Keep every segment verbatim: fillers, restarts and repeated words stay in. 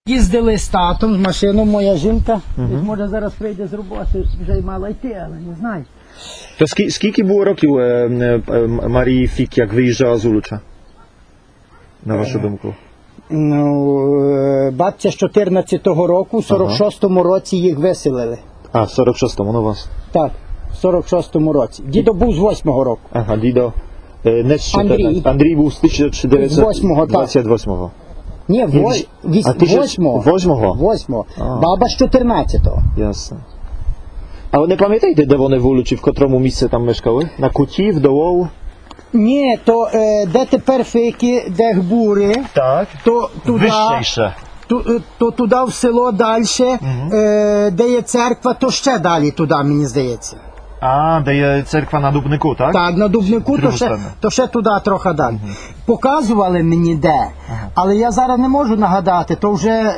Їздили з татом, з машиною, моя жінка, угу. Може зараз прийде з роботи, вже й мала йти, але не знаю. То скільки, скільки було років е, е, Марії Фік, як виїжджала з Улуча? На вашу думку? Ну, бабця з чотирнадцятого року, в сорок шостому ага. році їх виселили. А, в сорок шостому, ну вас? Так, в сорок шостому році. Дідо був з восьмого року. Ага, дідо. Е, не з Андрій. Андрій був з тисяча дев'ятсот двадцять восьмого. Ні, восьмого. Восьмого? Восьмого. Баба з чотирнадцятого. Ясно. А ви не пам'ятаєте, де вони в Улучі, в котрому місці там мешкали? На Куті, в Долову? Ні, то е, де тепер Фики, де Гбури, так. то туди, то, то туди в село далі, угу. е, де є церква, то ще далі туди, мені здається. А, де є церква на Дубнику, так? Так, на Дубнику, то ще, то ще туди трохи далі. Угу. Показували мені де, ага. Але я зараз не можу нагадати, то вже,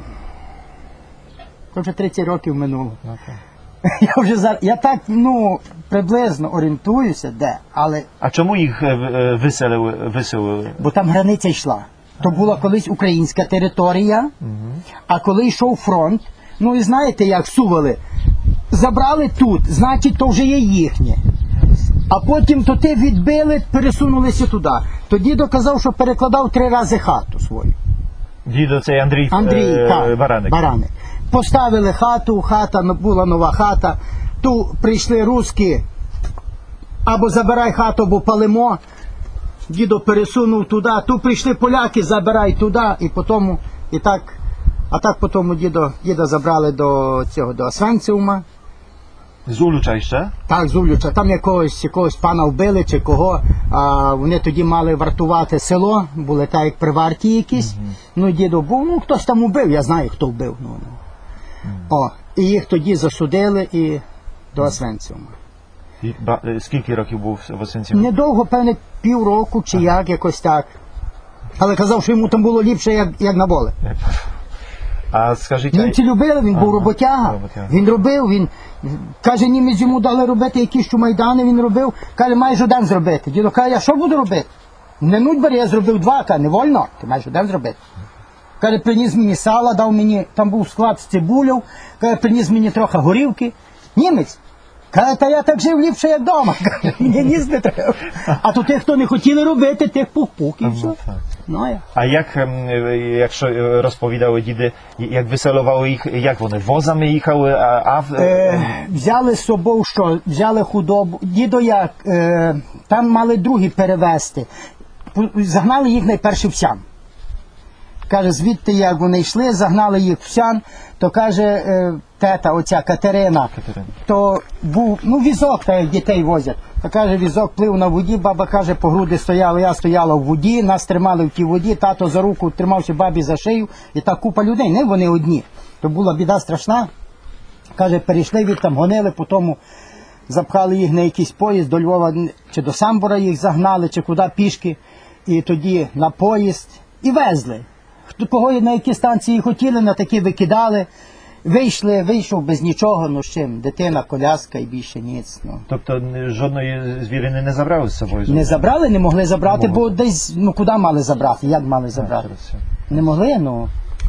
то вже тридцять років минуло. Okay. Я вже зараз, я так, ну, приблизно орієнтуюся, де, але... А чому їх виселили? виселили? Бо там границя йшла. То була колись українська територія, угу. А коли йшов фронт, ну і знаєте, як сували, забрали тут, значить, то вже є їхнє. А потім то те відбили, пересунулися туди. То дідо казав, що перекладав три рази хату свою. Дідо це Андрій, Андрій е, Бараник. Бараник. Поставили хату, хата, була нова хата, ту прийшли русські, або забирай хату, або палимо, дідо пересунув туди, ту прийшли поляки, забирай туди, і потім, і так, а так потім дідо, діда забрали до цього, до Освенциума. З Улуча ще? Так, з Улуча, там якогось, якогось пана вбили чи кого, а вони тоді мали вартувати село, були так як при варті якісь, угу. Ну дідо був, ну хтось там вбив, я знаю хто вбив, ну, ну. О, і їх тоді засудили і до Освенциума. І, ба, скільки років був в Освенциумі? Недовго, певне, півроку чи як, якось так. Але казав, що йому там було ліпше, як, як на воле. А скажіть... Німці любили, він ага, був роботяга. роботяга. Він робив, він... Каже, німець йому дали робити якісь що майдани, він робив. Каже, маєш один зробити. Дідо каже, я що буду робити? Не нудь бери, я зробив два. Каже, не вольно, ти маєш один зробити. Каже, приніс мені сала, дав мені, там був склад з цибулів, каже, приніс мені трохи горівки. Німець. Каже, та я так жив ліпше, як вдома. Каже, мені ніс не треба. А то тих, хто не хотіли робити, тих пух-пух і все. Ну, я. А як, якщо розповідали діди, як виселували їх, як вони, возами їхали? А, а... Е, взяли з собою що? Взяли худобу. Дідо як, е, там мали другі перевезти. Загнали їх найперше в Сян. Каже, звідти, як вони йшли, загнали їх в Сян, то каже, е, тета, оця Катерина, Катерина, то був, ну, візок, так як дітей возять. То каже, візок плив на воді, баба каже, по груди стояла, я стояла в воді, нас тримали в тій воді, тато за руку тримався бабі за шию, і так купа людей, не вони одні. То була біда страшна. Каже, перейшли від там, гонили, потім запхали їх на якийсь поїзд до Львова, чи до Самбора їх загнали, чи куди пішки, і тоді на поїзд, і везли. Кого на які станції хотіли, на такі викидали. Вийшли, вийшов без нічого, ну з чим, дитина, коляска і більше ніц. Ну. Тобто жодної звірини не забрали з собою? Не забрали, не могли забрати, не бо десь, ну куди мали забрати, як мали забрати? А, не могли, ну.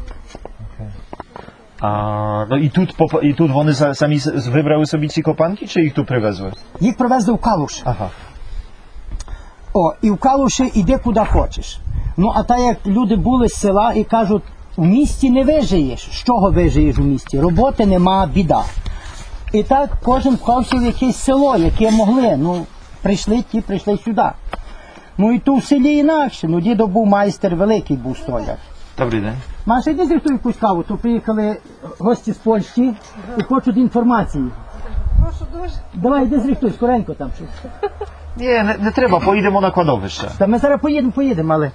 А, ну і тут, і тут вони самі вибрали собі ці копанки, чи їх тут привезли? Їх привезли в Калуш. Ага. О, і в Калуші іди куди хочеш. Ну, а так як люди були з села і кажуть, у місті не вижиєш. З чого вижиєш у місті? Роботи нема, біда. І так кожен вхався в якесь село, яке могли. Ну, прийшли ті, прийшли сюди. Ну, і тут в селі інакше. Ну, дідо був майстер, великий був столяр. Добрий день. Маша, йди зрихтуй якусь каву. То приїхали гості з Польщі і хочуть інформації. Прошу дуже. Давай, йди зрихтуй, скоренько там щось. Ні, не, не треба, поїдемо на кладовище. Та ми зараз поїдемо, поїдемо, але...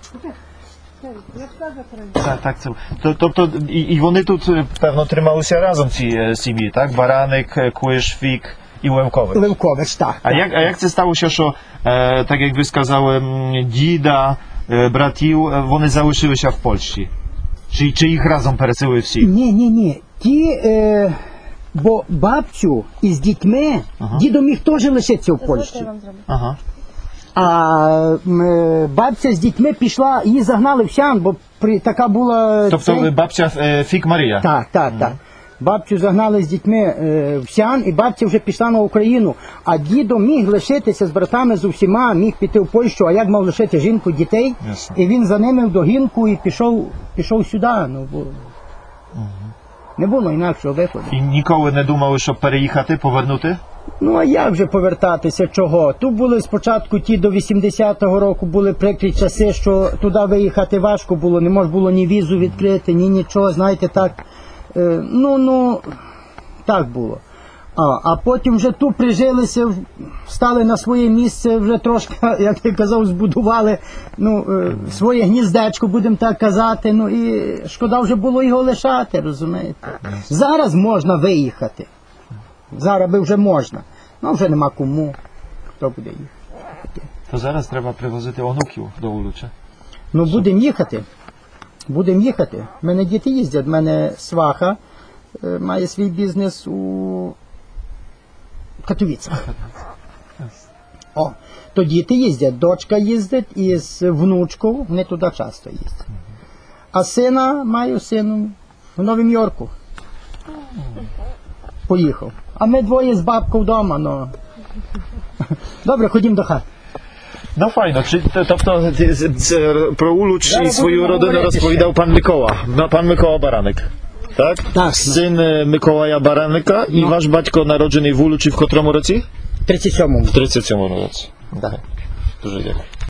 Так, так, це. Тобто, і, і вони тут, певно, трималися разом, ці сім'ї, так? Бараник, Куиш, Фік і Левкович. Левкович, так. А як, а як це сталося, що, е, так як ви сказали, діда, е, братів, вони залишилися в Польщі? Чи, чи їх разом переселили всі? Ні, ні, ні. Ті, е, бо бабцю із дітьми, ага. Дідо міг теж лишитися в Польщі. Ага. А м, е, бабця з дітьми пішла, її загнали в Сян, бо при, така була... Тобто цей- babcia e, Fig Maria. Так, так, так. Бабцю загнали з дітьми е, в Сян, і бабця вже пішла на Україну. А дідо міг лишитися з братами з усіма, міг піти в Польщу, а як мав лишити жінку, дітей? Ясно. І він за ними в догінку і пішов, пішов сюди. Ну, бо... Не було інакшого виходу. І ніколи не думали, щоб переїхати, повернути? Ну а як же повертатися, чого? Тут були спочатку ті до вісімдесятого року були прикрі часи, що туди виїхати важко було, не можна було ні візу відкрити, ні нічого, знаєте, так. Е, ну, ну, так було. А, а потім вже тут прижилися, стали на своє місце, вже трошки, як я казав, збудували ну, е, своє гніздечко, будемо так казати. Ну і шкода вже було його лишати, розумієте. Зараз можна виїхати. Зараз би вже можна. Ну вже нема кому. Хто буде їхати? То зараз треба привозити онуків до Улуча. Ну будемо їхати. Будемо їхати. У мене діти їздять. У мене сваха е, має свій бізнес у Катовіцях. О, то діти їздять. Дочка їздить із внучкою, вони туди часто їздять. А сина маю сину в Новому Йорку. Поїхав. А ми двоє з бабкою вдома, ну. Добре, ходімо до хати. No fajno, czy, to, тобто ти- з- з- про Ulucz Зараз і свою будемо родину говорити розповідав пан Микола. No, Pan Mikoła Baranek. Tak? Так. Syn e, Mikołaja Baranика і No. ваш батько народжений в Улучі в котрому році? В тридцять сьомому. В тридцять сьомому році. Так. Дуже дякую.